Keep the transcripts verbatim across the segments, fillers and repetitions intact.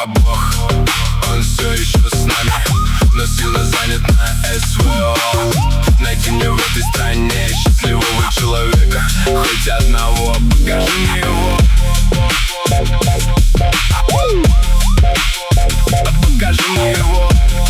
А Бог, он все еще с нами, но сильно занят на эс вэ о. Найди мне в этой стране счастливого человека, хоть одного, покажи мне его. Покажи мне его.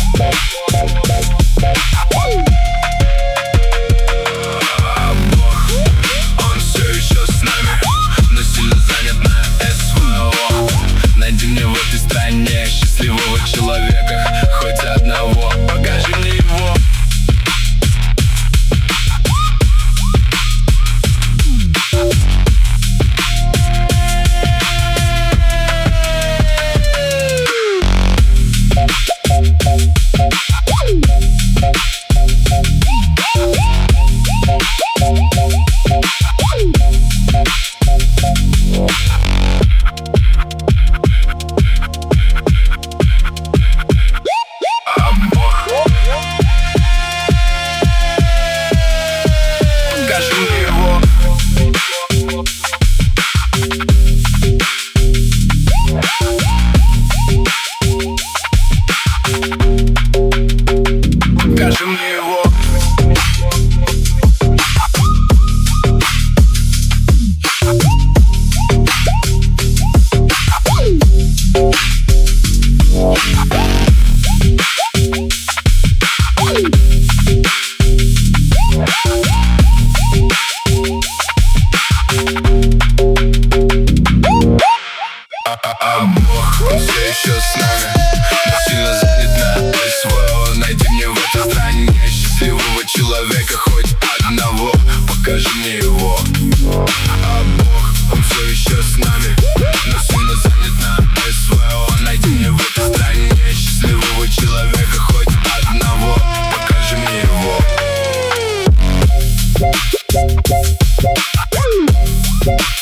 А Бог, он все еще с нами, но сильно занят на эс вэ о. Найди мне в этой стране счастливого человека, хоть одного, покажи мне его. Покажи мне его. А Бог, он все еще с нами, но сильно занят на эс вэ о. Найди мне в этой стране счастливого человека, хоть одного, покажи мне его. А Бог, он все еще с нами, но сильно занят на эс вэ о. Найди мне в этой стране счастливого человека, хоть одного, покажи мне его.